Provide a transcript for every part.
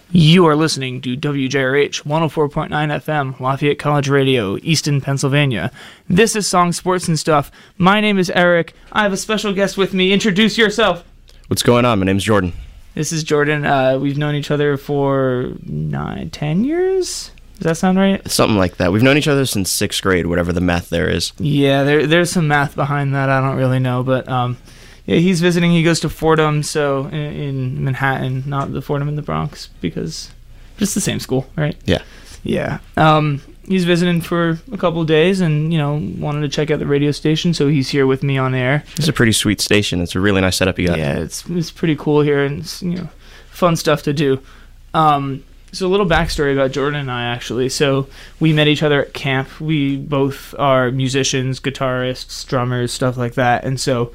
You are listening to WJRH 104.9 FM, Lafayette College Radio, Easton, Pennsylvania. This is Song, Sports, and Stuff. My name is Eric. I have a special guest with me. Introduce yourself. What's going on? My name's Jordan. This is Jordan. We've known each other for 10 years? Does that sound right? Something like that. We've known each other since 6th grade, whatever the math there is. Yeah, there's some math behind that. I don't really know, but yeah, he's visiting. He goes to Fordham, so in Manhattan, not the Fordham in the Bronx, because it's the same school, right? Yeah. Yeah. He's visiting for a couple of days and, wanted to check out the radio station, so he's here with me on air. It's a pretty sweet station. It's a really nice setup you got. Yeah, it's pretty cool here, and it's, fun stuff to do. So a little backstory about Jordan and I, actually. So we met each other at camp. We both are musicians, guitarists, drummers, stuff like that, and so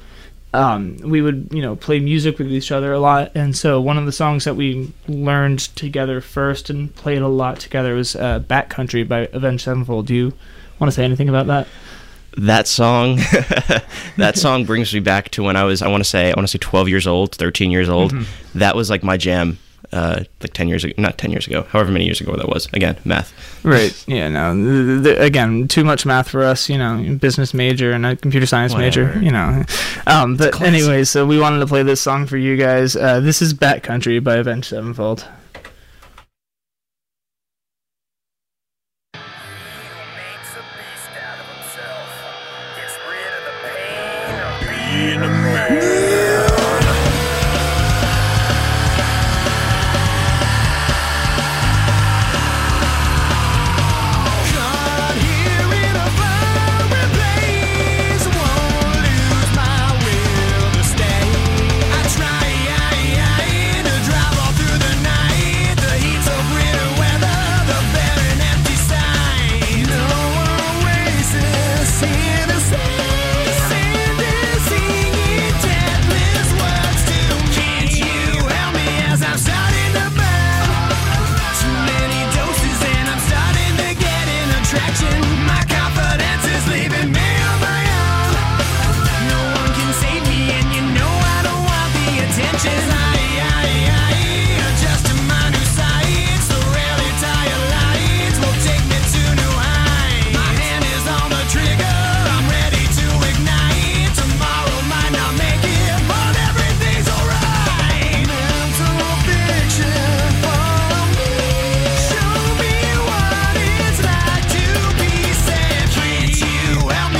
we would, play music with each other a lot. And so one of the songs that we learned together first and played a lot together was Backcountry by Avenged Sevenfold. Do you want to say anything about that? That song, brings me back to when I want to say 12 years old, 13 years old. Mm-hmm. That was like my jam. Like 10 years ago, not 10 years ago, however many years ago that was. Again, math. Right. Yeah, no. Again, too much math for us, business major and a computer science major, But anyway, so we wanted to play this song for you guys. This is Backcountry by Avenged Sevenfold.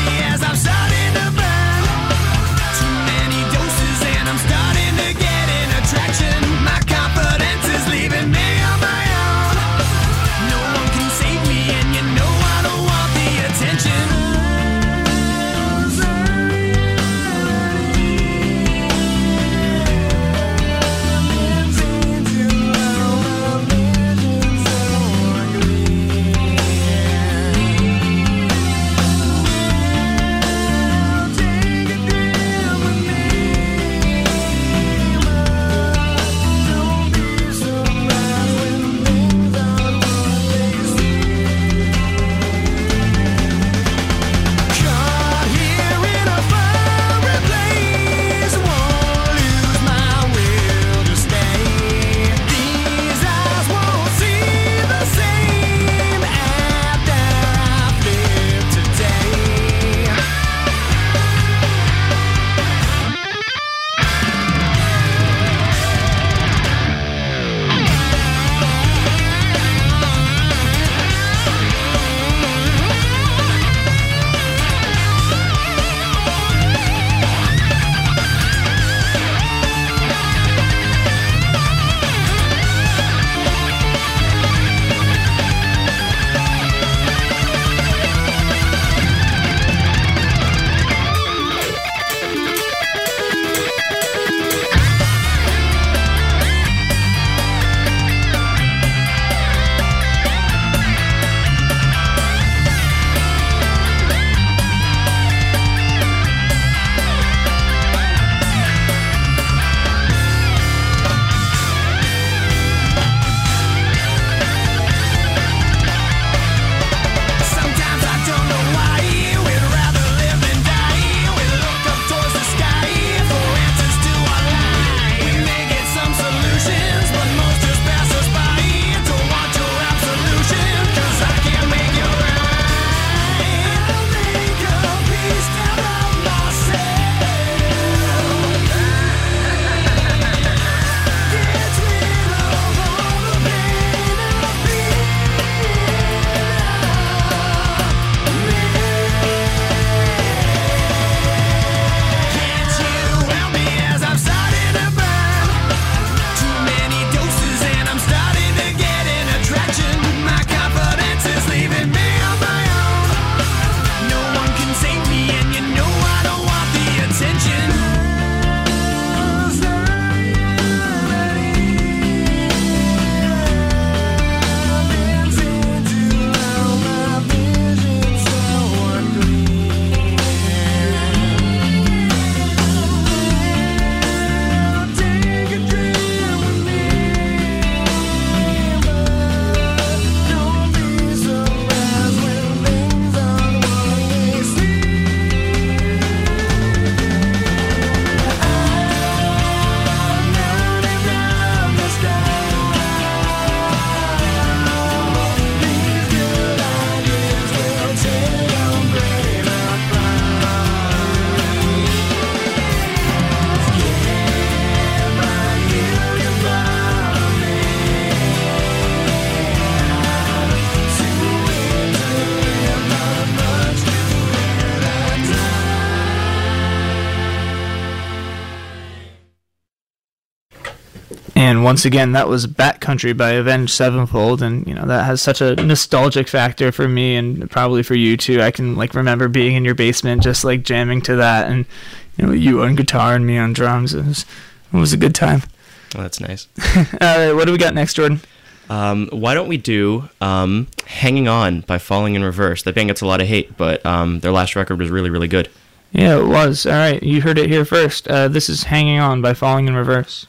Getting And once again, that was Backcountry by Avenged Sevenfold, and that has such a nostalgic factor for me, and probably for you too. I can remember being in your basement, just jamming to that, and you on guitar and me on drums. It was a good time. Oh, that's nice. All right, what do we got next, Jordan? Why don't we do "Hanging On" by Falling in Reverse? That band gets a lot of hate, but their last record was really, really good. Yeah, it was. All right, you heard it here first. This is "Hanging On" by Falling in Reverse.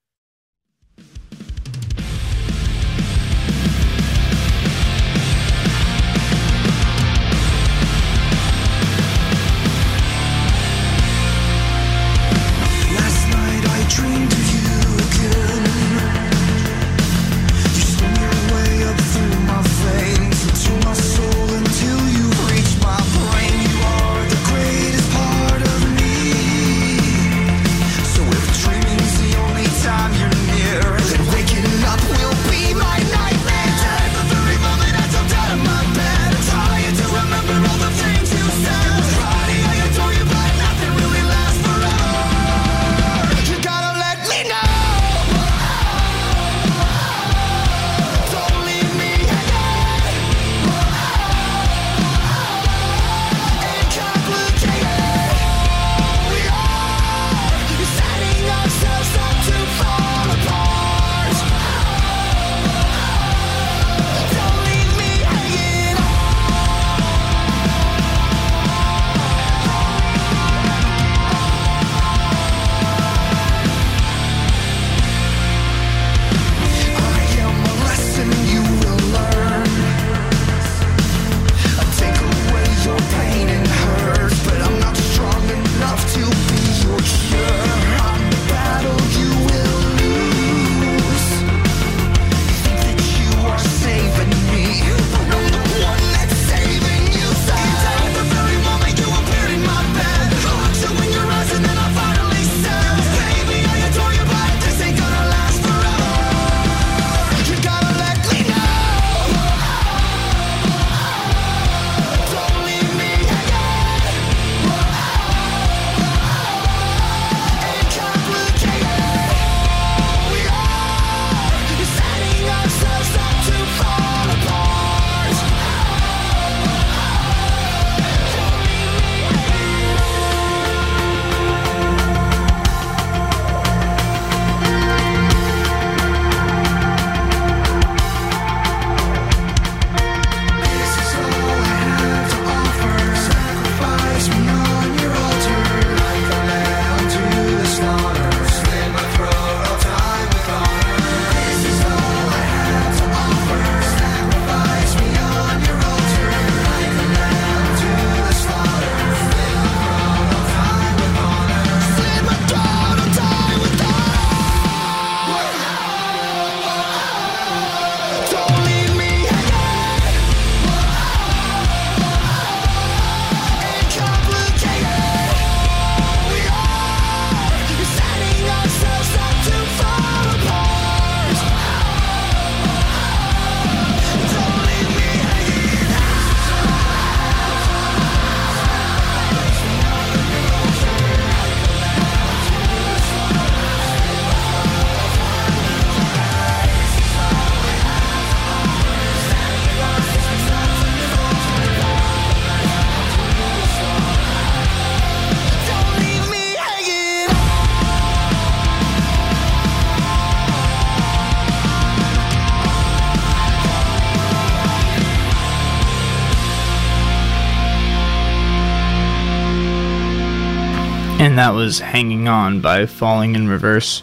And that was Hanging On by Falling in Reverse.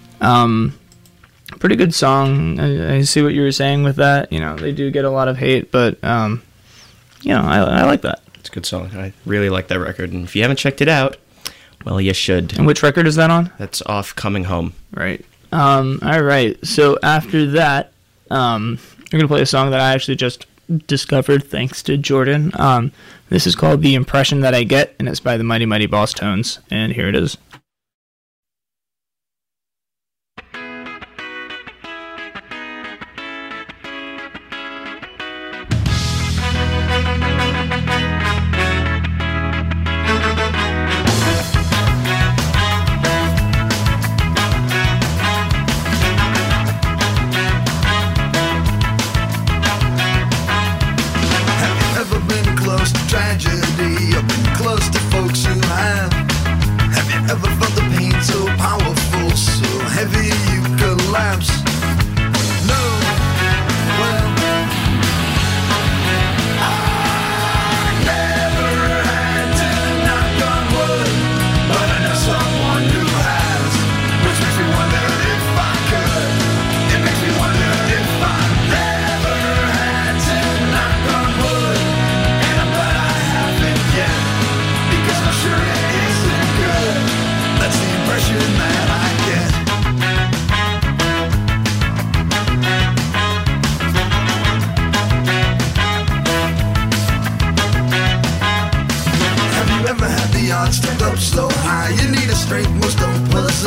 Pretty good song. I see what you were saying with that. They do get a lot of hate, but, I like that. It's a good song. I really like that record. And if you haven't checked it out, well, you should. And which record is that on? That's off Coming Home. Right. All right. So after that, we're going to play a song that I actually just discovered thanks to Jordan. This is called The Impression That I Get, and it's by the Mighty Mighty Boss Tones. And here it is.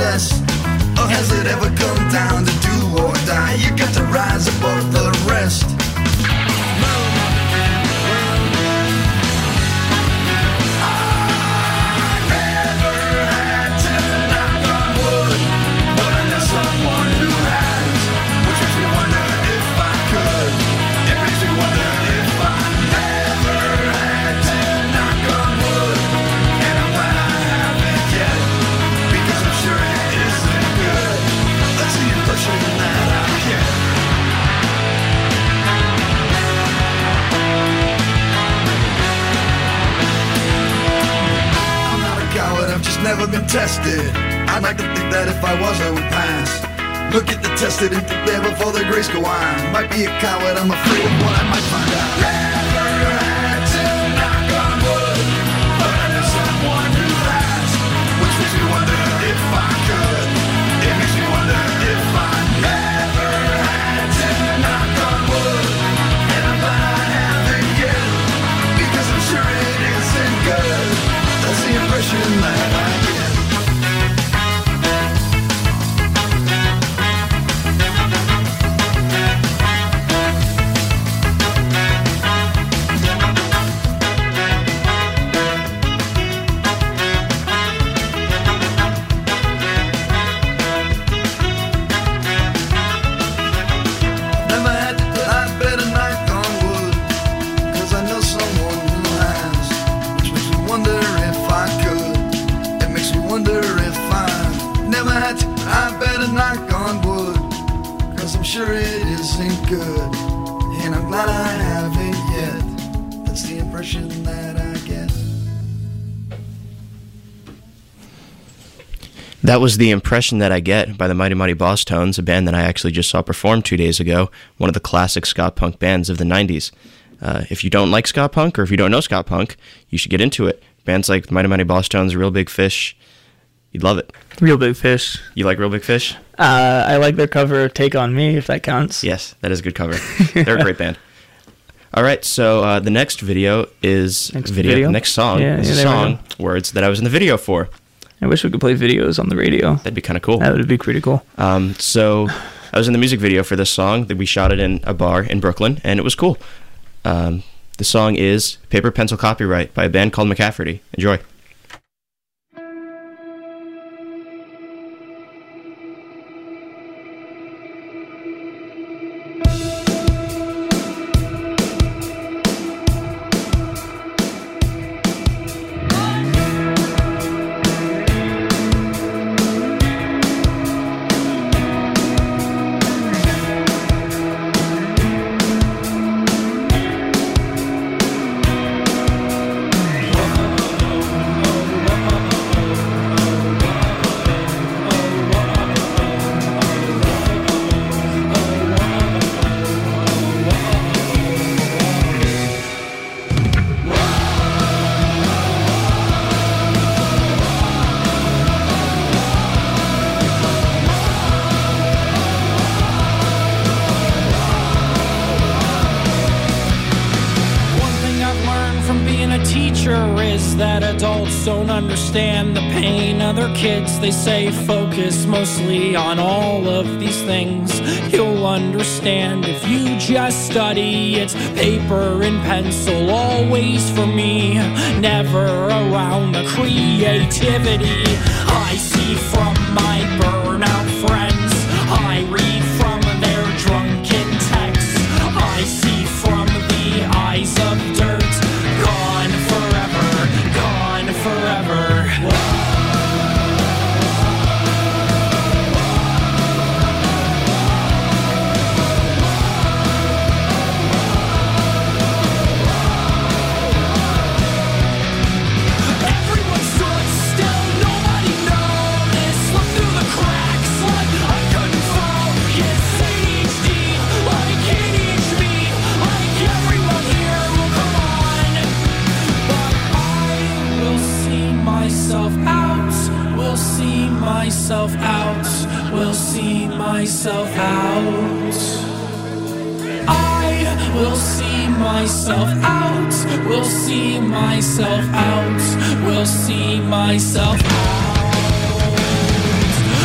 success? Or has it ever come down to do or die? You got to rise above the rest. Never been tested. I'd like to think that if I was, I would pass. Look at the tested and think there before the grace go on. Might be a coward, I'm afraid of what I might find out. Never had to knock on wood, but I know someone who has, which makes me wonder if I could. It makes me wonder if I never had to knock on wood, and I'm glad I haven't yet, because I'm sure it isn't good. That's the impression that I get. Never had to lie, better knock on wood, 'cause I know someone who has, which makes me wonder if I could. It makes me wonder if I never had to, I better knock on wood, 'cause I'm sure it isn't good, and I'm glad I haven't yet. That's the impression that I get. That was The Impression That I Get by the Mighty Mighty Boss Tones, a band that I actually just saw perform 2 days ago, one of the classic ska punk bands of the 90s. If you don't like ska punk, or if you don't know ska punk, you should get into it. Bands like Mighty Mighty Boss Tones, Real Big Fish, you'd love it. Real Big Fish. You like Real Big Fish? I like their cover of Take On Me, if that counts. Yes, that is a good cover. They're a great band. All right, so the next video is next song is a song, words that I was in the video for. I wish we could play videos on the radio. That'd be kind of cool. That would be pretty cool. So I was in the music video for this song. That we shot it in a bar in Brooklyn, and it was cool. The song is Paper Pencil Copyright by a band called McCafferty. Enjoy. Don't understand the pain of their kids. They say focus mostly on all of these things. You'll understand if you just study. It's paper and pencil always for me, never around the creativity I see from my burnout friends. I read from their drunken texts. I see from the eyes of dirt. Gone forever, gone forever. Everyone stood still, nobody noticed. Look through the cracks like I couldn't focus. ADHD, like ADHD, like everyone here will come on. But I will see myself out, will see myself out, will see myself out. I will see myself out, will see myself out, will see myself out.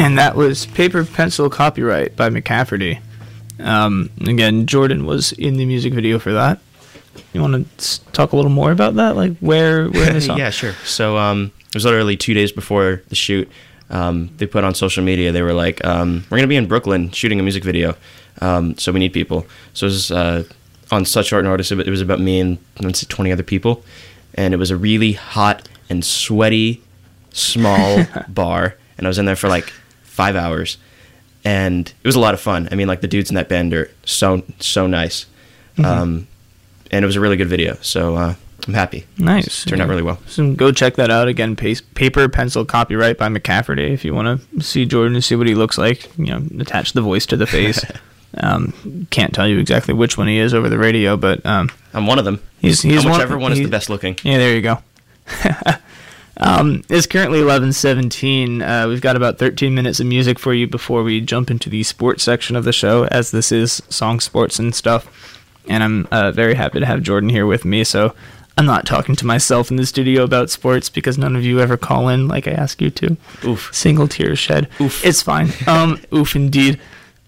And that was Paper Pencil Copyright by McCafferty. Again, Jordan was in the music video for that. You want to talk a little more about that? Like where in the song? Yeah, sure. So it was literally 2 days before the shoot. They put on social media, they were like, we're going to be in Brooklyn shooting a music video, so we need people. So it was on such short notice, it was about me and let's say 20 other people. And it was a really hot and sweaty, small bar. And I was in there for like 5 hours. And it was a lot of fun. I mean, like the dudes in that band are so nice. And it was a really good video. So I'm happy. Nice. It turned out really well. So go check that out again. Paper Pencil Copyright by McCafferty. If you want to see Jordan and see what he looks like, attach the voice to the face. Can't tell you exactly which one he is over the radio, but I'm one of them. He's whichever one is the best looking. Yeah, there you go. It's currently 11:17. We've got about 13 minutes of music for you before we jump into the sports section of the show, as this is song sports and stuff. And I'm very happy to have Jordan here with me, so I'm not talking to myself in the studio about sports because none of you ever call in like I ask you to. Oof. Single tear shed. Oof. It's fine. Oof indeed.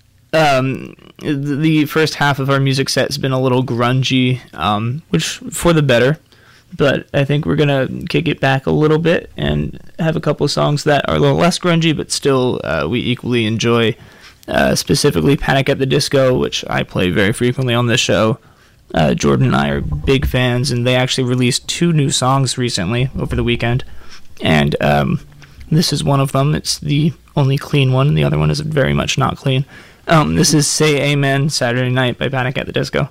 The first half of our music set has been a little grungy, which for the better. But I think we're going to kick it back a little bit and have a couple of songs that are a little less grungy, but still we equally enjoy, specifically Panic at the Disco, which I play very frequently on this show. Jordan and I are big fans, and they actually released 2 new songs recently over the weekend. And this is one of them. It's the only clean one, and the other one is very much not clean. This is Say Amen, Saturday Night by Panic at the Disco.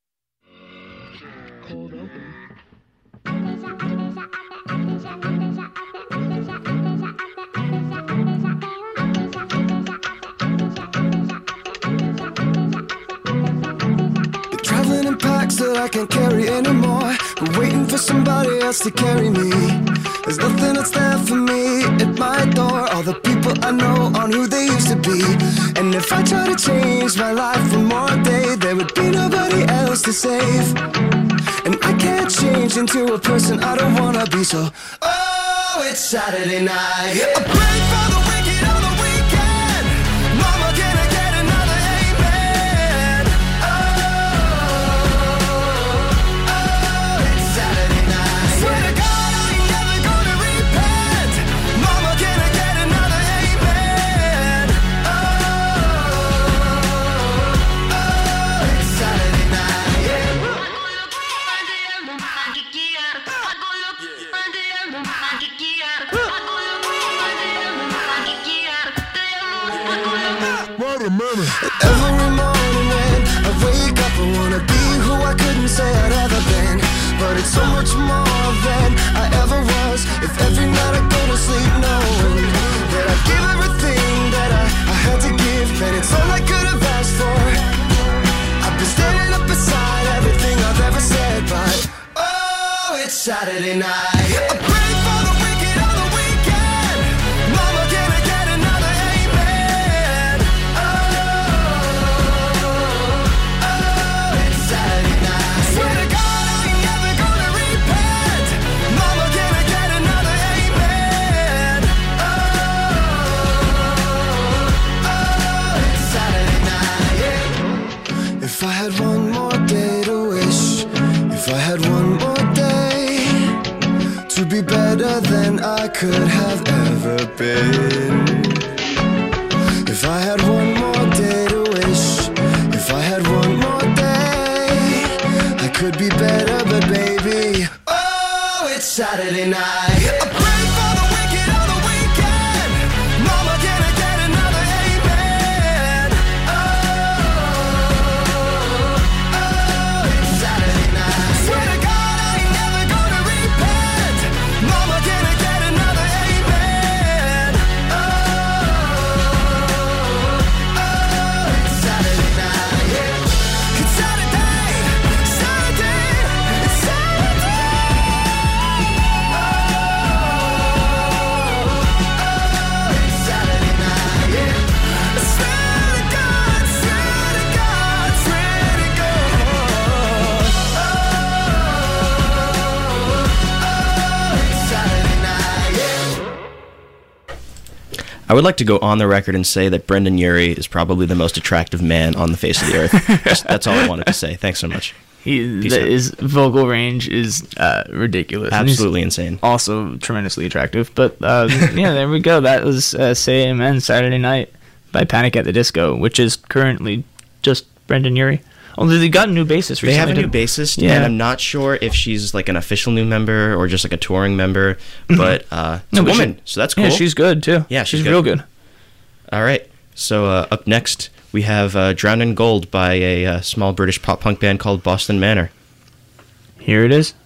That I can't carry anymore. I'm waiting for somebody else to carry me. There's nothing that's there for me at my door. All the people I know aren't who they used to be. And if I try to change my life one more day, there would be nobody else to save. And I can't change into a person I don't wanna be. So, oh, it's Saturday night. I pray for the wicked on the weekend. Mama, can I get another amen? Every morning when I wake up, I wanna be who I couldn't say I'd ever been. But it's so much more than I ever was. If every night I go to sleep knowing that I give everything that I had to give, then it's all I could have asked for. I've been standing up beside everything I've ever said, but oh, it's Saturday night. I pray for the wicked on the weekend. Mama, can I get another amen? If I had one more day to wish, if I had one more day to be better than I could have ever been. If I had one more day to wish, if I had one more day, I could be better, but baby, oh, it's Saturday night. I pray for the wicked on the weekend. Mama, can I get another amen? It's Saturday night. Swear to God, I ain't never gonna repent. Mama, can I get another amen? It's Saturday night. It's Saturday, Saturday, it's Saturday. I would like to go on the record and say that Brendan Urie is probably the most attractive man on the face of the earth. That's all I wanted to say. Thanks so much. His vocal range is ridiculous. Absolutely insane. Also tremendously attractive. But yeah, there we go. That was Say Amen Saturday Night by Panic at the Disco, which is currently just Brendan Urie. Although they got a new bassist recently. They have a new bassist, and I'm not sure if she's like an official new member or just like a touring member, but it's a woman, so that's cool. Yeah, she's good too. Yeah, she's real good. All right, so up next we have Drowned in Gold by a small British pop-punk band called Boston Manor. Here it is.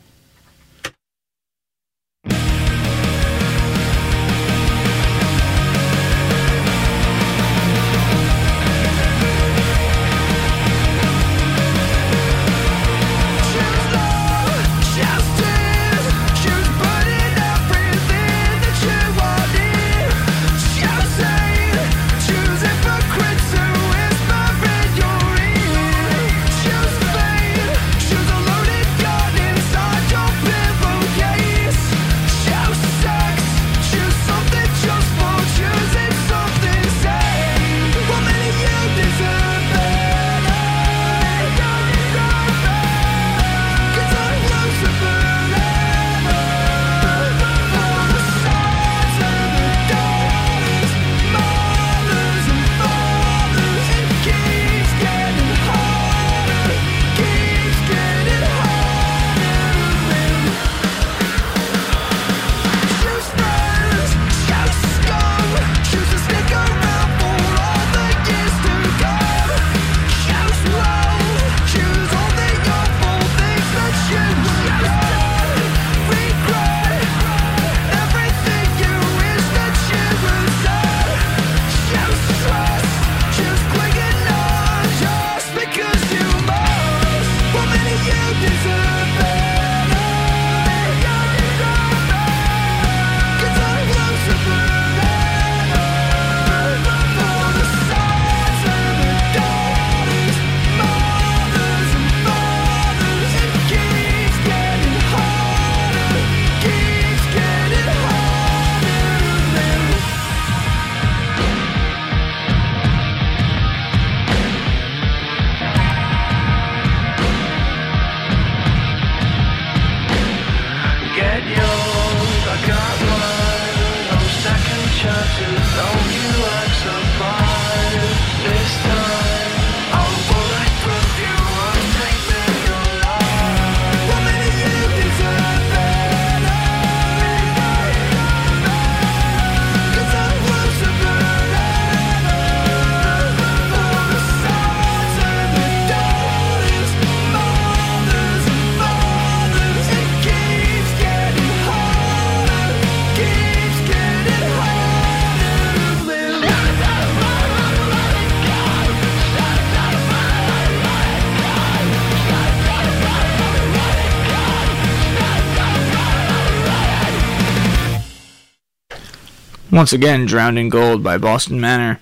Once again, Drowned in Gold by Boston Manor.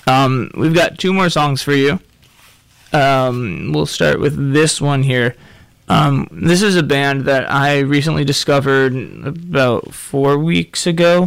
We've got two more songs for you. We'll start with this one here. This is a band that I recently discovered about 4 weeks ago.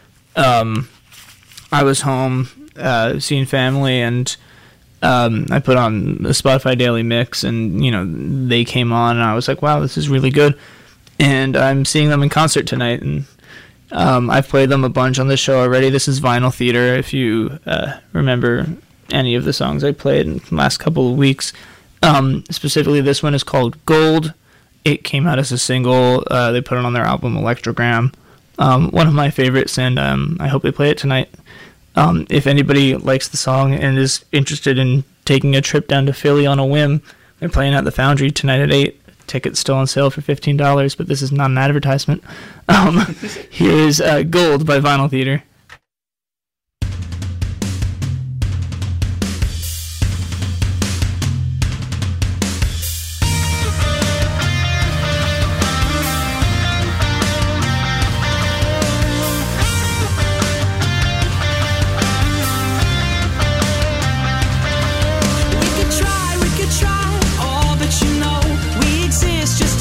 I was home seeing family, and I put on the Spotify Daily Mix, and they came on, and I was like, wow, this is really good. And I'm seeing them in concert tonight, and I've played them a bunch on the show already. This is Vinyl Theater, if you remember any of the songs I played in the last couple of weeks. Specifically, this one is called Gold. It came out as a single. They put it on their album Electrogram. One of my favorites, and I hope they play it tonight. If anybody likes the song and is interested in taking a trip down to Philly on a whim, they're playing at the Foundry tonight at 8. Tickets still on sale for $15, but this is not an advertisement. Here is Gold by Vinyl Theater.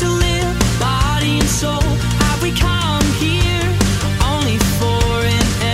Body and soul, have we come here only for an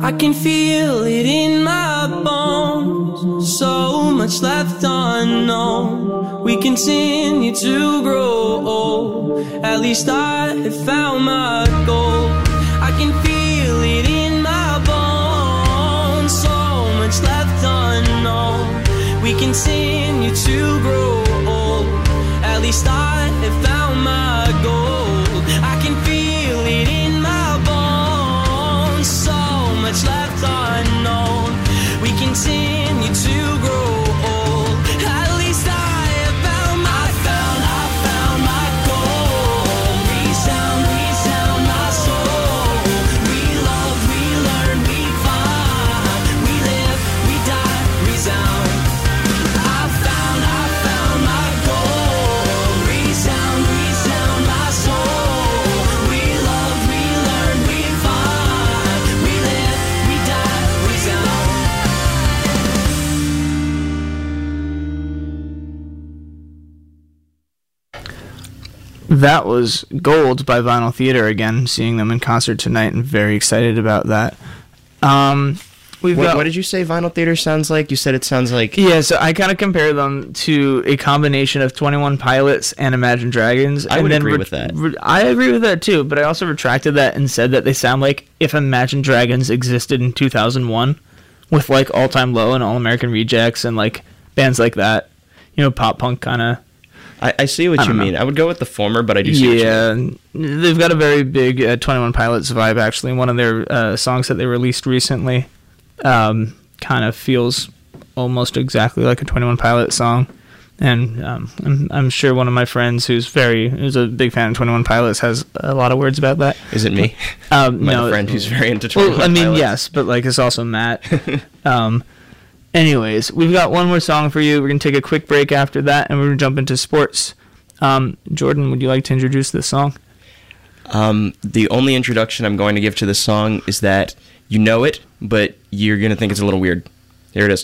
I can feel it in my bones, so much left unknown. We continue to grow old, at least I have found my goal. I can feel it in my bones, so much left unknown. We continue to grow old, at least I have found my goal. I can feel it in my bones, so much left unknown. We continue to grow old, at least I have found my goal. Resound, resound my soul. We love, we learn, we find. We live, we die, resound. I found my goal. Resound, resound my soul. We love, we learn, we find. We live, we die, resound. That was Gold by Vinyl Theater again, seeing them in concert tonight and very excited about that. What did you say Vinyl Theater sounds like? You said it sounds like... Yeah, so I kind of compare them to a combination of 21 Pilots and Imagine Dragons. I would agree with that. I agree with that too, but I also retracted that and said that they sound like if Imagine Dragons existed in 2001 with like All Time Low and All American Rejects and like bands like that. You know, pop punk kind of... I see what you mean. I would go with the former, but I do see what you mean. Yeah, they've got a very big 21 Pilots vibe, actually. One of their songs that they released recently kind of feels almost exactly like a 21 Pilots song. And I'm sure one of my friends who's a big fan of 21 Pilots has a lot of words about that. Is it me? No, a friend who's very into 21 Pilots. Well, I mean, yes, but like it's also Matt. Anyways, we've got one more song for you. We're going to take a quick break after that, and we're going to jump into sports. Jordan, would you like to introduce this song? The only introduction I'm going to give to this song is that you know it, but you're going to think it's a little weird. Here it is.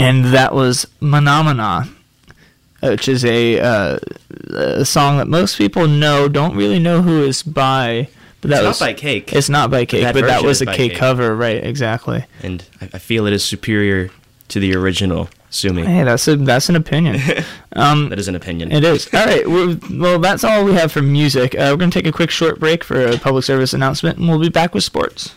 And that was Manamana, which is a song that most people don't really know who is by. But that It's not by Cake. It's not by Cake, That but that version was is a by Cake Cake. cover, right? Exactly. And I feel it is superior to the original Sumi. Hey, that's an opinion. That is an opinion. It is. All right. Well, that's all we have for music. We're going to take a quick short break for a public service announcement, and we'll be back with sports.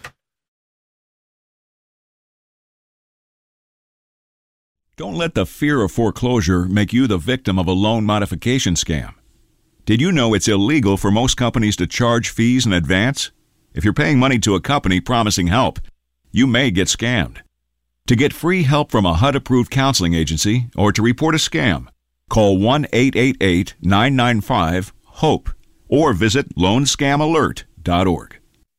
Don't let the fear of foreclosure make you the victim of a loan modification scam. Did you know it's illegal for most companies to charge fees in advance? If you're paying money to a company promising help, you may get scammed. To get free help from a HUD-approved counseling agency or to report a scam, call 1-888-995-HOPE or visit loanscamalert.org.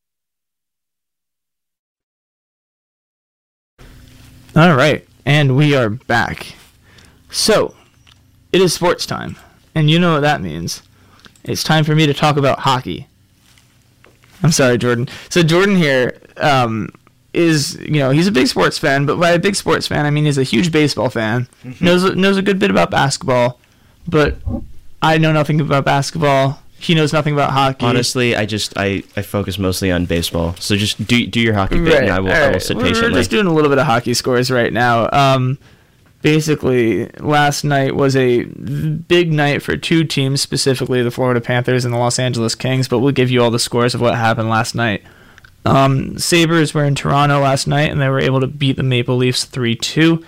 All right. And we are back. So, it is sports time. And you know what that means. It's time for me to talk about hockey. I'm sorry, Jordan. So Jordan here is, he's a big sports fan, but by a big sports fan, I mean he's a huge baseball fan. Knows a good bit about basketball, but I know nothing about basketball. He knows nothing about hockey. Honestly, I focus mostly on baseball. So just do your hockey bit, and I will sit patiently. We're just doing a little bit of hockey scores right now. Basically, last night was a big night for two teams, specifically the Florida Panthers and the Los Angeles Kings, but we'll give you all the scores of what happened last night. Sabres were in Toronto last night, and they were able to beat the Maple Leafs 3-2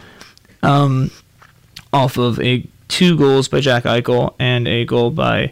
off of 2 goals by Jack Eichel and a goal by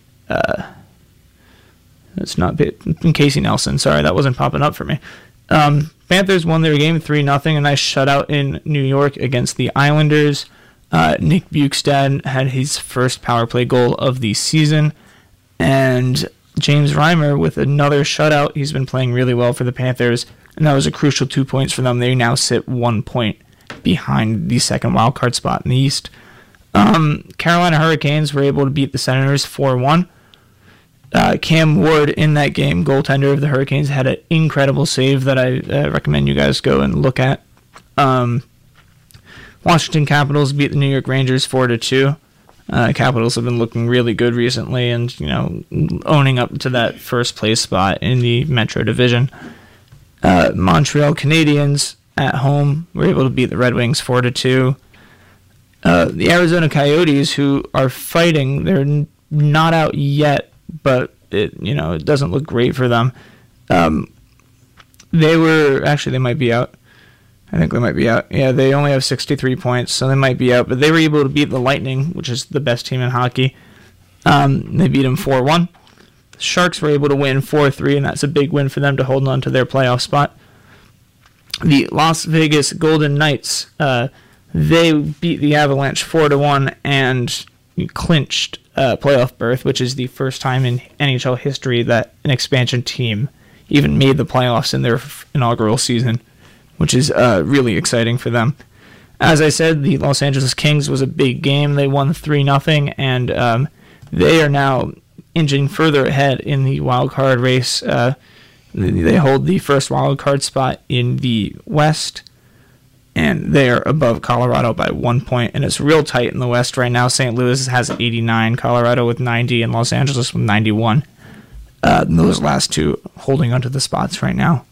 Casey Nelson. Sorry, that wasn't popping up for me. Panthers won their game 3-0, a nice shutout in New York against the Islanders. Nick Bukestad had his first power play goal of the season, and James Reimer with another shutout. He's been playing really well for the Panthers, and that was a crucial 2 points for them. They now sit 1 point behind the second wildcard spot in the East. Carolina Hurricanes were able to beat the Senators 4-1. Cam Ward in that game, goaltender of the Hurricanes, had an incredible save that I recommend you guys go and look at. Washington Capitals beat the New York Rangers 4-2. Capitals have been looking really good recently and, owning up to that first place spot in the Metro Division. Montreal Canadiens at home were able to beat the Red Wings 4-2. The Arizona Coyotes, who are fighting, they're not out yet, but it doesn't look great for them. They might be out. I think they might be out. Yeah, they only have 63 points, so they might be out. But they were able to beat the Lightning, which is the best team in hockey. They beat them 4-1. The Sharks were able to win 4-3, and that's a big win for them to hold on to their playoff spot. The Las Vegas Golden Knights, they beat the Avalanche 4-1 and clinched playoff berth, which is the first time in NHL history that an expansion team even made the playoffs in their inaugural season, which is really exciting for them. As I said, the Los Angeles Kings was a big game. They won 3-0, and they are now inching further ahead in the wild card race. They hold the first wild card spot in the West, and they are above Colorado by 1 point, and it's real tight in the West right now. St. Louis has 89, Colorado with 90, and Los Angeles with 91. Those last two holding onto the spots right now.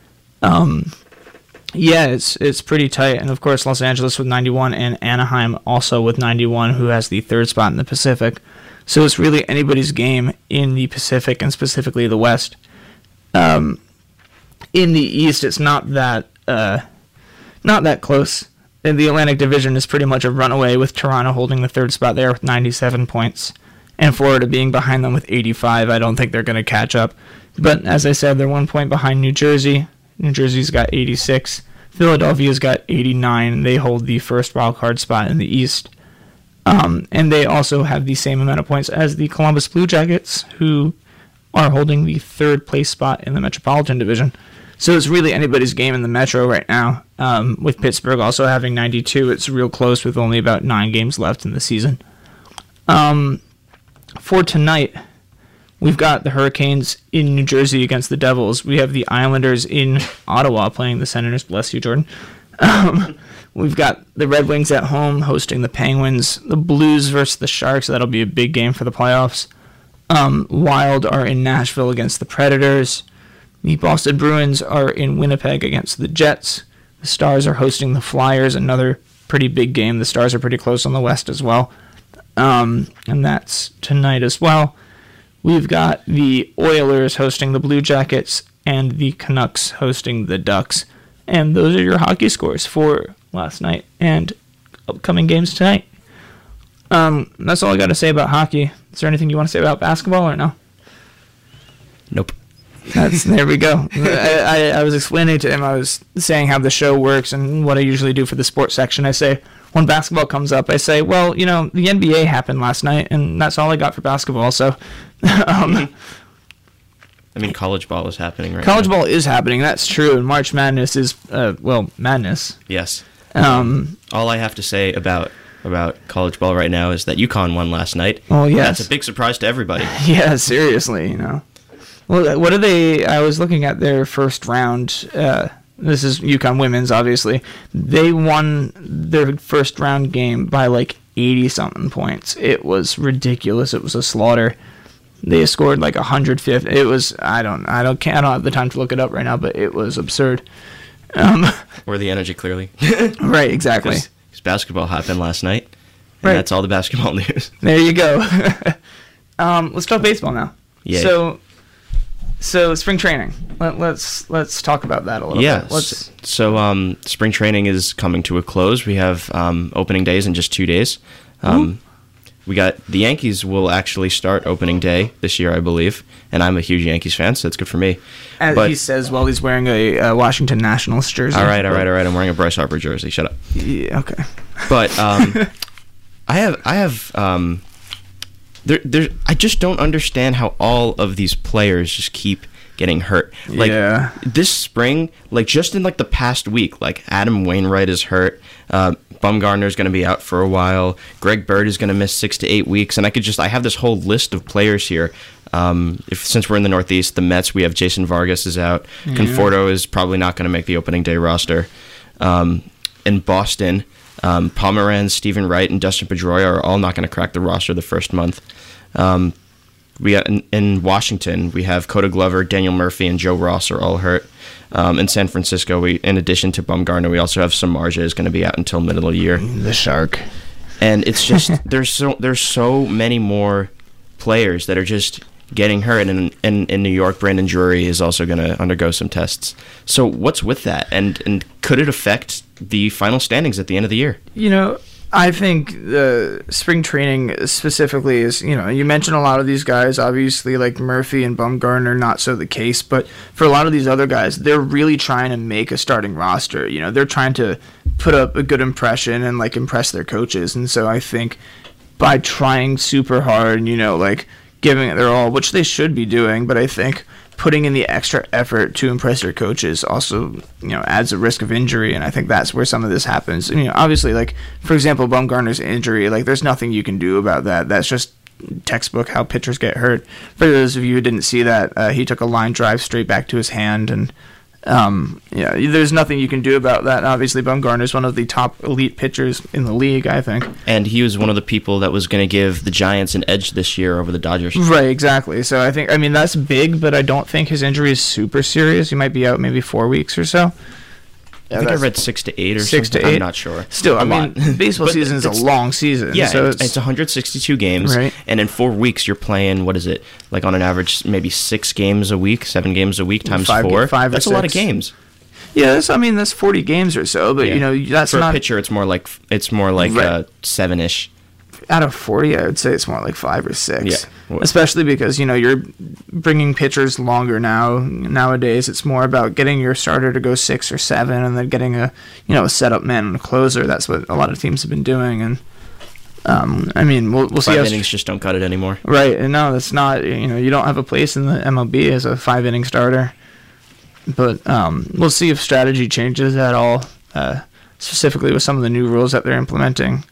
Yeah, it's pretty tight, and of course Los Angeles with 91 and Anaheim also with 91, who has the third spot in the Pacific. So it's really anybody's game in the Pacific and specifically the West. In the East, it's not that close. And the Atlantic Division is pretty much a runaway, with Toronto holding the third spot there with 97 points, and Florida being behind them with 85. I don't think they're going to catch up. But as I said, they're 1 point behind New Jersey. New Jersey's got 86. Philadelphia's got 89. They hold the first wild card spot in the East. And they also have the same amount of points as the Columbus Blue Jackets, who are holding the third place spot in the Metropolitan Division. So it's really anybody's game in the Metro right now. With Pittsburgh also having 92, it's real close with only about 9 games left in the season. For tonight, we've got the Hurricanes in New Jersey against the Devils. We have the Islanders in Ottawa playing the Senators. Bless you, Jordan. We've got the Red Wings at home hosting the Penguins. The Blues versus the Sharks. That'll be a big game for the playoffs. Wild are in Nashville against the Predators. The Boston Bruins are in Winnipeg against the Jets. The Stars are hosting the Flyers, another pretty big game. The Stars are pretty close on the West as well. And that's tonight as well. We've got the Oilers hosting the Blue Jackets and the Canucks hosting the Ducks. And those are your hockey scores for last night and upcoming games tonight. That's all I got to say about hockey. Is there anything you want to say about basketball or no? Nope. There we go. I was explaining to him, I was saying how the show works and what I usually do for the sports section. I say, when basketball comes up, I say, well, the NBA happened last night, and that's all I got for basketball. So, college ball is happening right college now. ball is happening. That's true. And March Madness is, madness. Yes. All I have to say about college ball right now is that UConn won last night. Oh, yes. That's a big surprise to everybody. Yeah, seriously, Well, what are they? I was looking at their first round. This is UConn women's, obviously. They won their first round game by 80-something points. It was ridiculous. It was a slaughter. They scored 150. It was I don't have the time to look it up right now, but it was absurd. Or the energy, clearly. Right, exactly. Because basketball happened last night. And Right. That's all the basketball news. There you go. Let's talk baseball now. Yay. So spring training. Let's talk about that a little bit. So spring training is coming to a close. We have opening days in just 2 days. We got the Yankees will actually start opening day this year, I believe, and I'm a huge Yankees fan, so that's good for me. As he says while he's wearing a Washington Nationals jersey. All right. I'm wearing a Bryce Harper jersey. Shut up. Yeah, okay. But I have I just don't understand how all of these players just keep getting hurt. This spring, just in the past week, Adam Wainwright is hurt. Bumgarner's going to be out for a while. Greg Bird is going to miss 6 to 8 weeks, and I have this whole list of players here. Since we're in the Northeast, the Mets, we have Jason Vargas is out. Yeah. Conforto is probably not going to make the opening day roster. In Boston, Pomeranz, Stephen Wright, and Dustin Pedroia are all not going to crack the roster the first month. We got in Washington, we have Coda Glover, Daniel Murphy, and Joe Ross are all hurt. In San Francisco, in addition to Bumgarner, we also have Samardzija is going to be out until middle of the year. The Shark. And it's just there's so many more players that are just getting hurt. And in New York, Brandon Drury is also going to undergo some tests. So what's with that? And could it affect the final standings at the end of the year? I think the spring training specifically is, you mentioned a lot of these guys, obviously like Murphy and Bumgarner, not so the case, but for a lot of these other guys, they're really trying to make a starting roster. They're trying to put up a good impression and impress their coaches. And so I think by trying super hard, giving it their all, which they should be doing, but I think putting in the extra effort to impress your coaches also, adds a risk of injury, and I think that's where some of this happens. Obviously, for example, Bumgarner's injury, there's nothing you can do about that. That's just textbook how pitchers get hurt. For those of you who didn't see that, he took a line drive straight back to his hand, and there's nothing you can do about that. Obviously, Bumgarner's one of the top elite pitchers in the league, I think. And he was one of the people that was going to give the Giants an edge this year over the Dodgers. Right, exactly. So I think, that's big, but I don't think his injury is super serious. He might be out maybe 4 weeks or so. I think I read 6 to 8 or 6 something. to 8. I'm not sure. Still, baseball season is a long season. Yeah, so it's 162 games, right. And in 4 weeks you're playing, what is it, on an average, maybe 6 games a week, 7 games a week times 4. That's a lot of games. Yeah, that's 40 games or so, but that's for not a pitcher. It's more like right. 7-ish. Out of 40, I would say it's more like 5 or 6. Yeah, especially because you're bringing pitchers longer nowadays. It's more about getting your starter to go 6 or 7, and then getting a setup man and a closer. That's what a lot of teams have been doing, and we'll see. 5 innings just don't cut it anymore. Right, and no, that's not. You don't have a place in the MLB as a 5-inning starter. But we'll see if strategy changes at all, specifically with some of the new rules that they're implementing.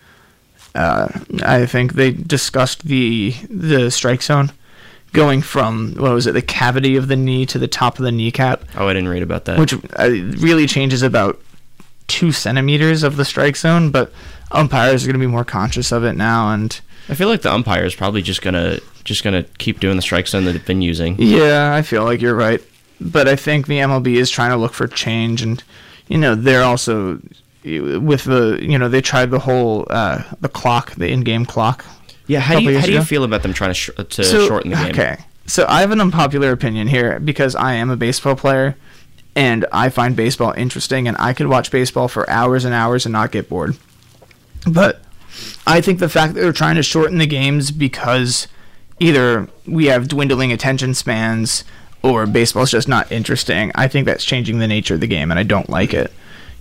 I think they discussed the strike zone going from, the cavity of the knee to the top of the kneecap. Oh, I didn't read about that. Which really changes about 2 centimeters of the strike zone, but umpires are going to be more conscious of it now. And I feel like the umpire is probably just gonna keep doing the strike zone that they've been using. Yeah, I feel like you're right. But I think the MLB is trying to look for change, and they're also with they tried the whole the clock, the in-game clock. Yeah, how do you feel about them trying to shorten the game? Okay, so I have an unpopular opinion here because I am a baseball player, and I find baseball interesting, and I could watch baseball for hours and hours and not get bored. But I think the fact that they're trying to shorten the games because either we have dwindling attention spans or baseball's just not interesting, I think that's changing the nature of the game, and I don't like it.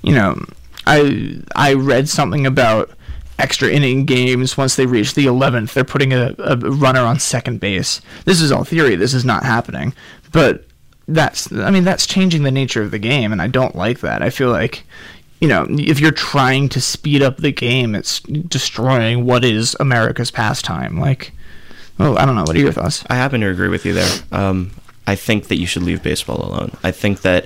I read something about extra inning games. Once they reach the 11th, they're putting a runner on second base. This is all theory. This is not happening. But that's changing the nature of the game, and I don't like that. I feel like, if you're trying to speed up the game, it's destroying what is America's pastime. I don't know. What are your thoughts? I happen to agree with you there. I think that you should leave baseball alone. I think that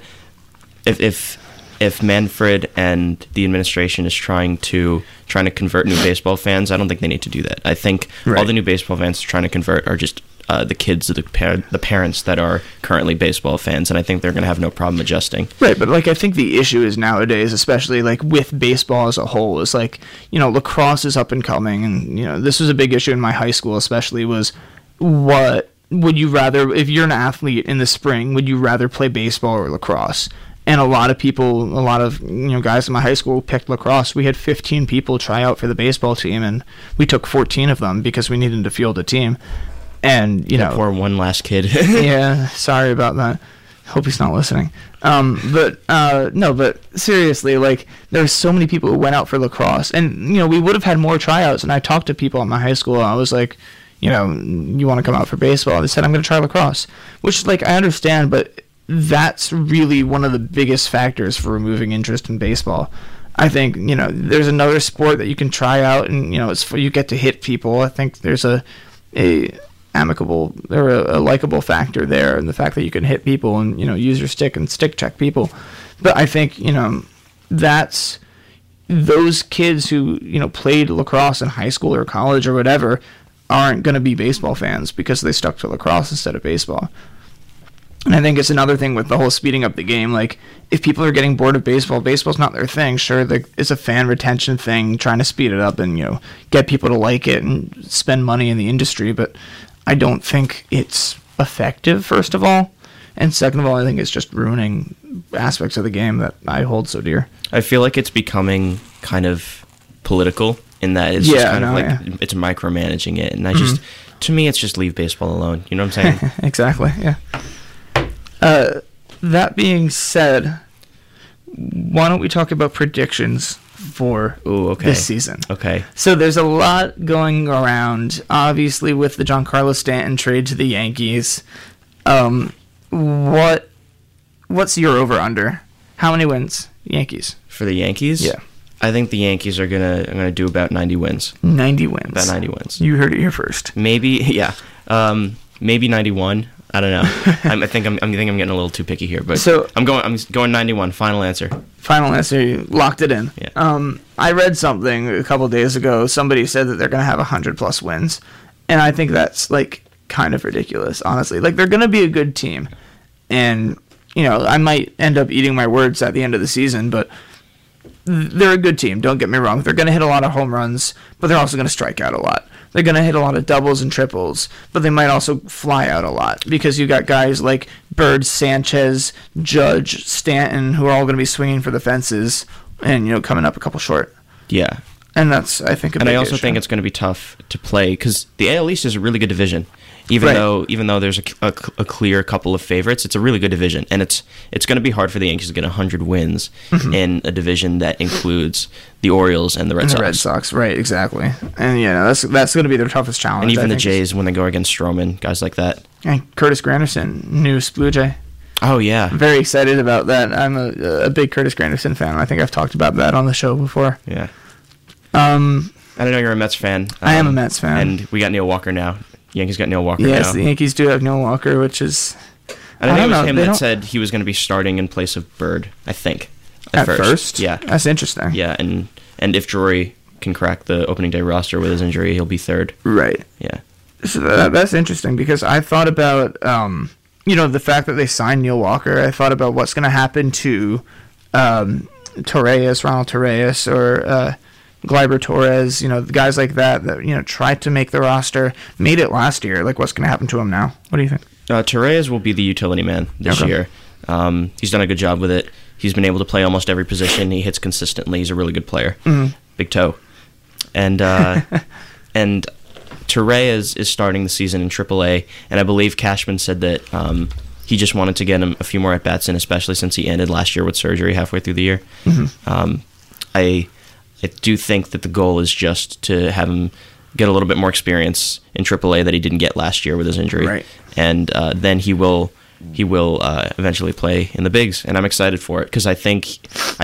if Manfred and the administration is trying to convert new baseball fans, I don't think they need to do that. I think all the new baseball fans trying to convert are just the kids of the parents that are currently baseball fans, and I think they're going to have no problem adjusting. Right, but I think the issue is nowadays, especially with baseball as a whole, is lacrosse is up and coming, and this was a big issue in my high school, especially, was what would you rather, if you're an athlete in the spring, would you rather play baseball or lacrosse? And a lot of guys in my high school picked lacrosse. We had 15 people try out for the baseball team, and we took 14 of them because we needed to field a team. And that poor one last kid. Yeah, sorry about that. Hope he's not listening. But seriously, there's so many people who went out for lacrosse, and we would have had more tryouts. And I talked to people at my high school, and I was like, you want to come out for baseball? They said, I'm going to try lacrosse, which I understand, but that's really one of the biggest factors for removing interest in baseball. I think, there's another sport that you can try out, and you get to hit people. I think there's a amicable or a likable factor there, and the fact that you can hit people and use your stick and stick check people. But I think that's those kids who played lacrosse in high school or college or whatever aren't going to be baseball fans because they stuck to lacrosse instead of baseball. And I think it's another thing with the whole speeding up the game. If people are getting bored of baseball's not their thing. Sure, it's a fan retention thing, trying to speed it up and get people to like it and spend money in the industry. But I don't think it's effective, first of all. And second of all, I think it's just ruining aspects of the game that I hold so dear. I feel like it's becoming kind of political in that it's just kind of it's micromanaging it. And to me, it's just leave baseball alone. You know what I'm saying? Exactly, yeah. That being said, why don't we talk about predictions for this season? Okay. So there's a lot going around, obviously, with the Giancarlo Stanton trade to the Yankees. What's your over-under? How many wins? Yankees. For the Yankees? Yeah. I think the Yankees are gonna do about 90 wins. 90 wins. About 90 wins. You heard it here first. Maybe, yeah. Maybe 91. I don't know. I think I'm getting a little too picky here, but so, I'm going 91. Final answer. Final answer. You locked it in. Yeah. I read something a couple of days ago. Somebody said that they're going to have 100+ wins, and I think that's kind of ridiculous, honestly. They're going to be a good team, and I might end up eating my words at the end of the season, but they're a good team. Don't get me wrong. They're going to hit a lot of home runs, but they're also going to strike out a lot. They're going to hit a lot of doubles and triples, but they might also fly out a lot because you got guys like Bird, Sanchez, Judge, Stanton, who are all going to be swinging for the fences and, coming up a couple short. Yeah. And that's, I think, a big And I also issue. think it's going to be tough to play because the AL East is a really good division. Even though there's a clear couple of favorites, it's a really good division, and it's going to be hard for the Yankees to get 100 wins in a division that includes the Orioles and the Red Sox. The Red Sox, right? Exactly, and that's going to be their toughest challenge. And even the Jays when they go against Stroman, guys like that. And Curtis Granderson, new Blue Jay. Oh yeah, I'm very excited about that. I'm a big Curtis Granderson fan. I think I've talked about that on the show before. Yeah. I know you're a Mets fan. I am a Mets fan, and we got Neil Walker now. Yankees got Neil Walker now. Yes, the Yankees do have Neil Walker, which is... I think it was him that said he was going to be starting in place of Bird, I think. At first? Yeah. That's interesting. Yeah, and if Drury can crack the opening day roster with his injury, he'll be third. Right. Yeah. So that's interesting because I thought about, the fact that they signed Neil Walker. I thought about what's going to happen to Ronald Torreyes, or Gleyber Torres, the guys like that, tried to make the roster, made it last year. Like, what's going to happen to him now? What do you think? Torreyes will be the utility man this year. He's done a good job with it. He's been able to play almost every position. He hits consistently. He's a really good player. Mm-hmm. Big toe. And and Torreyes is starting the season in AAA, and I believe Cashman said that he just wanted to get him a few more at-bats in, especially since he ended last year with surgery halfway through the year. Mm-hmm. I do think that the goal is just to have him get a little bit more experience in AAA that he didn't get last year with his injury. Right. And then he will eventually play in the bigs, and I'm excited for it because I think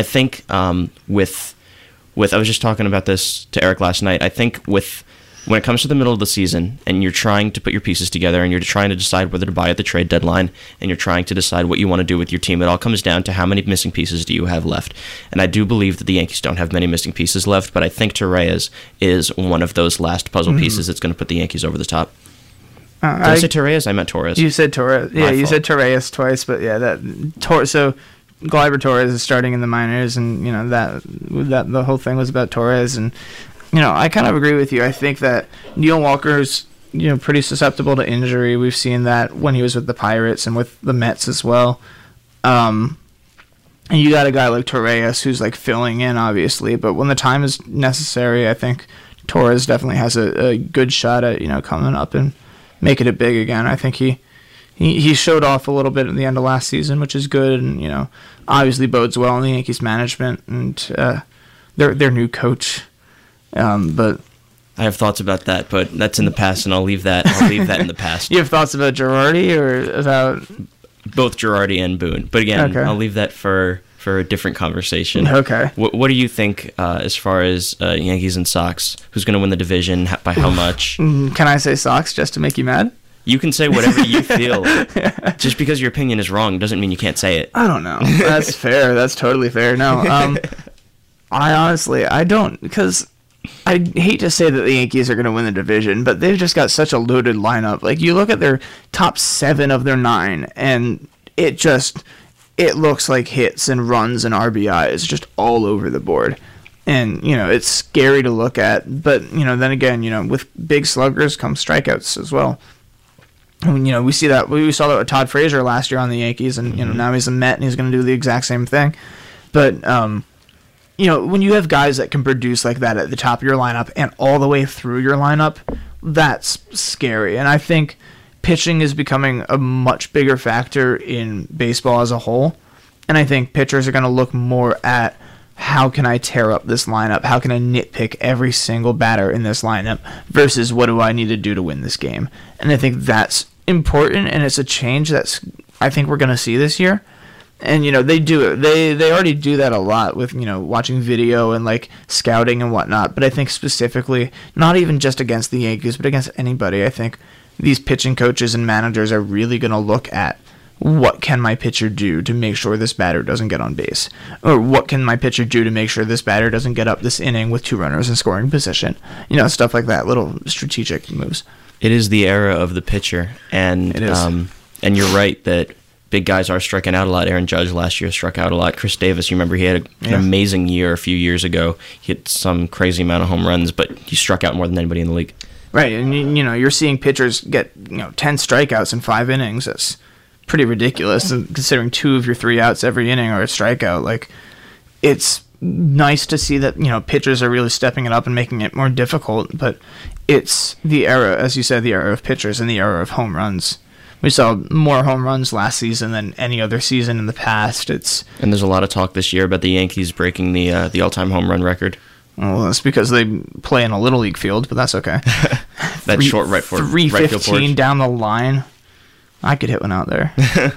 with I was just talking about this to Eric last night. I think when it comes to the middle of the season and you're trying to put your pieces together and you're trying to decide whether to buy at the trade deadline and you're trying to decide what you want to do with your team, it all comes down to how many missing pieces do you have left. And I do believe that the Yankees don't have many missing pieces left, but I think Torreyes is one of those last puzzle pieces that's going to put the Yankees over the top. Did I say Torreyes? I meant Torres. You said Torres. Yeah, you said Torreyes twice, but yeah, so Gleyber Torres is starting in the minors, and that the whole thing was about Torres, and I kind of agree with you. I think that Neil Walker's pretty susceptible to injury. We've seen that when he was with the Pirates and with the Mets as well. And you got a guy like Torreyes who's like filling in, obviously, but when the time is necessary, I think Torres definitely has a good shot at coming up and making it big again. I think he showed off a little bit at the end of last season, which is good, and obviously bodes well in the Yankees management and their new coach. But I have thoughts about that, but that's in the past, and I'll leave that in the past. You have thoughts about Girardi or about both Girardi and Boone? But again, okay. I'll leave that for a different conversation. Okay. What do you think as far as Yankees and Sox? Who's going to win the division? By how much? Can I say Sox just to make you mad? You can say whatever you feel. Just because your opinion is wrong doesn't mean you can't say it. I don't know. That's fair. That's totally fair. No, I don't, because I hate to say that the Yankees are going to win the division, but they've just got such a loaded lineup. Like, you look at their top 7 of their 9, and it looks like hits and runs and RBIs just all over the board. And, it's scary to look at. But, then again, with big sluggers come strikeouts as well. I mean, we saw that with Todd Frazier last year on the Yankees, and, now he's a Met, and he's going to do the exact same thing. But, when you have guys that can produce like that at the top of your lineup and all the way through your lineup, that's scary. And I think pitching is becoming a much bigger factor in baseball as a whole. And I think pitchers are going to look more at how can I tear up this lineup? How can I nitpick every single batter in this lineup versus what do I need to do to win this game? And I think that's important, and it's a change I think we're going to see this year. And, they do it. They already do that a lot with, watching video and, like, scouting and whatnot. But I think specifically, not even just against the Yankees, but against anybody, I think these pitching coaches and managers are really going to look at what can my pitcher do to make sure this batter doesn't get on base? Or what can my pitcher do to make sure this batter doesn't get up this inning with 2 runners in scoring position? Stuff like that, little strategic moves. It is the era of the pitcher. And it is. And you're right that big guys are striking out a lot. Aaron Judge last year struck out a lot. Chris Davis, you remember he had an amazing year a few years ago. He hit some crazy amount of home runs, but he struck out more than anybody in the league. Right, and you're seeing pitchers get 10 strikeouts in 5 innings. That's pretty ridiculous, considering 2 of your 3 outs every inning are a strikeout. Like, it's nice to see that pitchers are really stepping it up and making it more difficult. But it's the era, as you said, the era of pitchers and the era of home runs. We saw more home runs last season than any other season in the past. And there's a lot of talk this year about the Yankees breaking the all-time home run record. Well, that's because they play in a Little League field, but that's okay. That short right field 315 down the line. I could hit one out there.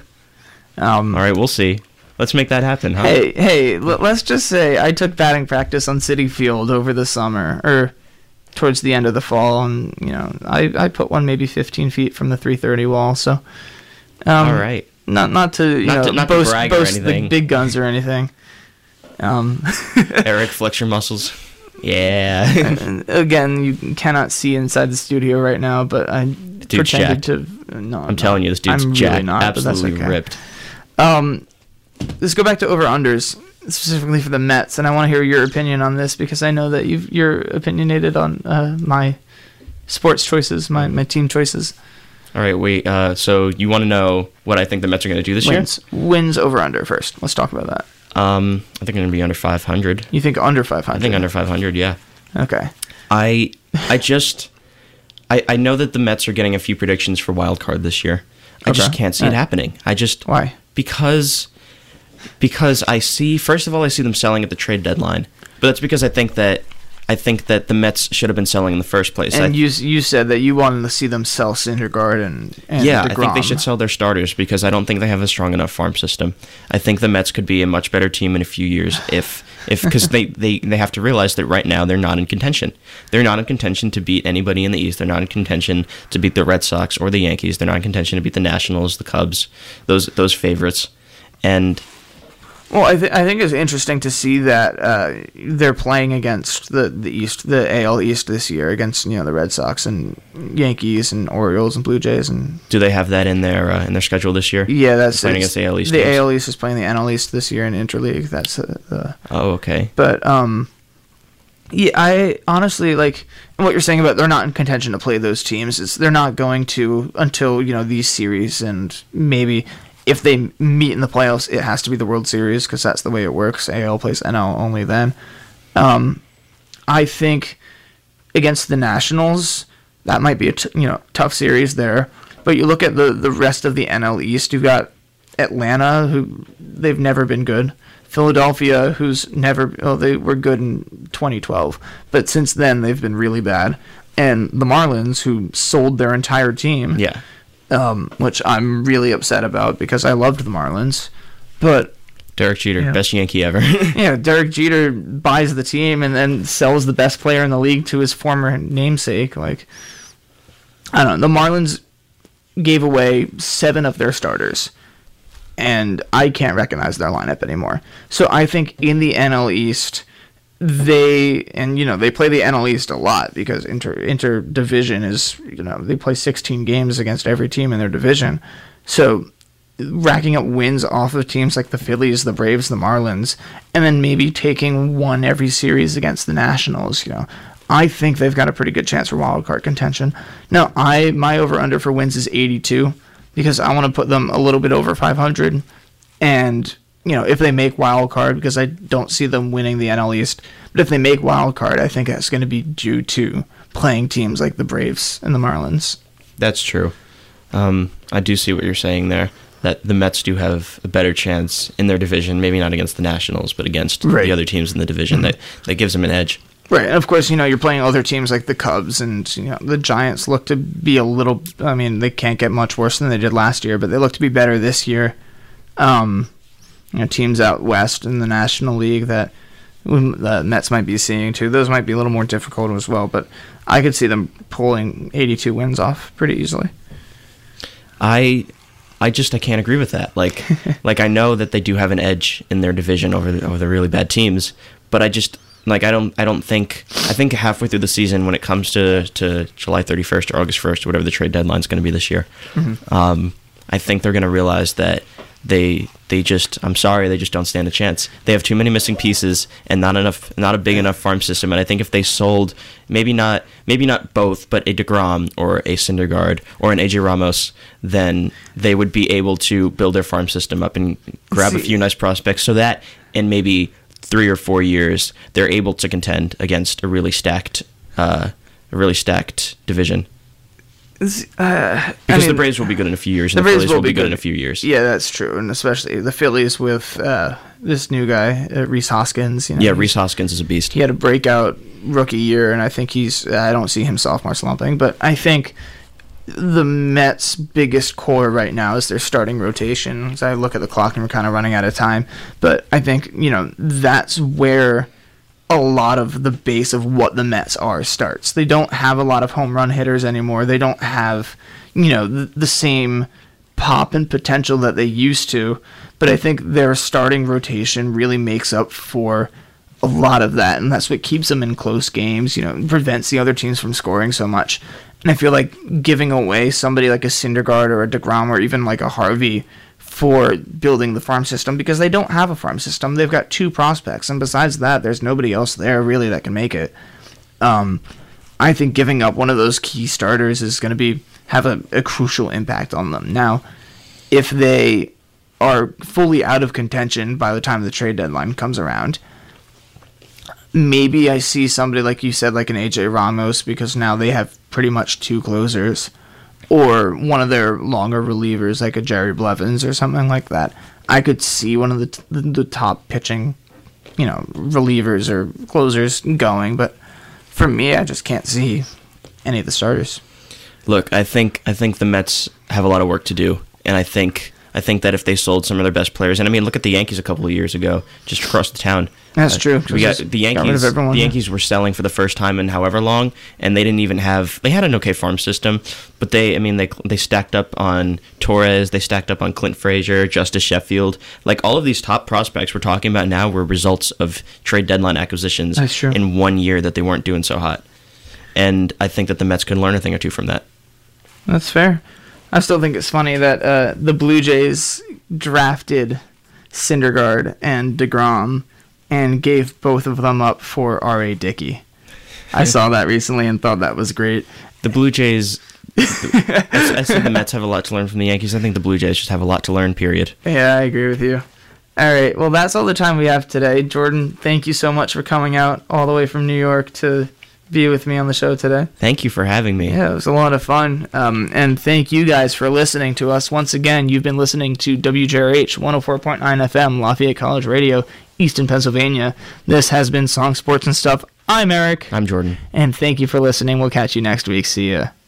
All right, we'll see. Let's make that happen, huh? Hey, let's just say I took batting practice on Citi Field over the summer, or towards the end of the fall, and I put one maybe 15 feet from the 330 wall. So, all right, not to boast brag or anything. the big guns or anything. Eric, flex your muscles. Yeah. And again, you cannot see inside the studio right now, but I pretended jacked. to. No, I'm telling you, this dude's I'm jacked. really not, but that's Absolutely okay. ripped. Let's go back to over-unders, specifically for the Mets, and I want to hear your opinion on this because I know that you're opinionated on my sports choices, my team choices. All right, wait. So you want to know what I think the Mets are going to do this Wins over-under first. Let's talk about that. year? I think they're going to be under 500. You think under 500? I think under 500, yeah. Okay. I know that the Mets are getting a few predictions for wild card this year. I just Okay. can't see it happening. Why? Because I see them selling at the trade deadline. But that's because I think that the Mets should have been selling in the first place. And you said that you wanted to see them sell Syndergaard and yeah, DeGrom. I think they should sell their starters because I don't think they have a strong enough farm system. I think the Mets could be a much better team in a few years if because they have to realize that right now they're not in contention. They're not in contention to beat anybody in the East. They're not in contention to beat the Red Sox or the Yankees. They're not in contention to beat the Nationals, the Cubs, those favorites. And Well, I think it's interesting to see that they're playing against the East, the AL East this year, against the Red Sox and Yankees and Orioles and Blue Jays and. do they have that in their schedule this year? Yeah, that's Playing against the AL East The teams? AL East is playing the NL East this year in Interleague. That's Oh, okay. But yeah, I honestly like what you're saying about they're not in contention to play those teams. Is they're not going to until these series, and maybe if they meet in the playoffs, it has to be the World Series because that's the way it works. AL plays NL only then. I think against the Nationals, that might be a tough series there. But you look at the rest of the NL East, you've got Atlanta, who they've never been good. Philadelphia, who's never they were good in 2012, but since then they've been really bad. And the Marlins, who sold their entire team. Yeah. Which I'm really upset about because I loved the Marlins. But Derek Jeter, best Yankee ever. yeah, Derek Jeter buys the team and then sells the best player in the league to his former namesake. Like, I don't know. The Marlins gave away 7 of their starters, and I can't recognize their lineup anymore. So I think in the NL East, they play the NL East a lot because inter-division is, they play 16 games against every team in their division. So racking up wins off of teams like the Phillies, the Braves, the Marlins, and then maybe taking one every series against the Nationals, I think they've got a pretty good chance for wild card contention. Now, my over-under for wins is 82 because I want to put them a little bit over 500, and if they make wild card, because I don't see them winning the NL East, but if they make wild card, I think that's going to be due to playing teams like the Braves and the Marlins. That's true. I do see what you're saying there, that the Mets do have a better chance in their division, maybe not against the Nationals, but against the other teams in the division. That gives them an edge. Right, and of course, you're playing other teams like the Cubs, and the Giants look to be a little. I mean, they can't get much worse than they did last year, but they look to be better this year. Teams out west in the National League that the Mets might be seeing too. Those might be a little more difficult as well, but I could see them pulling 82 wins off pretty easily. I can't agree with that. Like I know that they do have an edge in their division over the really bad teams, but I think halfway through the season, when it comes to July 31st or August 1st or whatever the trade deadline is going to be this year, I think they're going to realize that they just don't stand a chance. They have too many missing pieces and not a big enough farm system. And I think if they sold maybe not both, but a DeGrom or a Syndergaard or an AJ Ramos, then they would be able to build their farm system up and grab a few nice prospects so that in maybe 3 or 4 years they're able to contend against a really stacked division. Because the Braves will be good in a few years, and the Phillies will be good in a few years. Yeah, that's true, and especially the Phillies with this new guy, Rhys Hoskins. Rhys Hoskins is a beast. He had a breakout rookie year, and I think I don't see him sophomore slumping, but I think the Mets' biggest core right now is their starting rotation. As I look at the clock, and we're kind of running out of time, but I think that's where a lot of the base of what the Mets are starts. They don't have a lot of home run hitters anymore. They don't have, the same pop and potential that they used to, but I think their starting rotation really makes up for a lot of that, and that's what keeps them in close games, prevents the other teams from scoring so much. And I feel like giving away somebody like a Syndergaard or a DeGrom or even like a Harvey for building the farm system, because they don't have a farm system. They've got 2 prospects, and besides that, there's nobody else there really that can make it. I think giving up one of those key starters is going to have a crucial impact on them. Now, if they are fully out of contention by the time the trade deadline comes around, maybe I see somebody, like you said, like an AJ Ramos, because now they have pretty much 2 closers, or one of their longer relievers, like a Jerry Blevins or something like that. I could see one of the top pitching, relievers or closers going, but for me, I just can't see any of the starters. Look, I think the Mets have a lot of work to do, and I think that if they sold some of their best players, and I mean, look at the Yankees a couple of years ago, just across the town. That's true. We got the Yankees. Got rid of everyone. The Yankees were selling for the first time in however long, and they didn't even have. They had an okay farm system, but they stacked up on Torres, they stacked up on Clint Frazier, Justice Sheffield. Like, all of these top prospects we're talking about now were results of trade deadline acquisitions. That's true. In 1 year that they weren't doing so hot, and I think that the Mets can learn a thing or two from that. That's fair. I still think it's funny that the Blue Jays drafted Syndergaard and DeGrom and gave both of them up for R.A. Dickey. I saw that recently and thought that was great. The Blue Jays, I said the Mets have a lot to learn from the Yankees. I think the Blue Jays just have a lot to learn, period. Yeah, I agree with you. All right, well, that's all the time we have today. Jordan, thank you so much for coming out all the way from New York to be with me on the show today. Thank you for having me. Yeah, it was a lot of fun. And thank you guys for listening to us. Once again, you've been listening to WJRH 104.9 FM, Lafayette College Radio, Easton, Pennsylvania. This has been Song, Sports, and Stuff. I'm Eric. I'm Jordan. And thank you for listening. We'll catch you next week. See ya.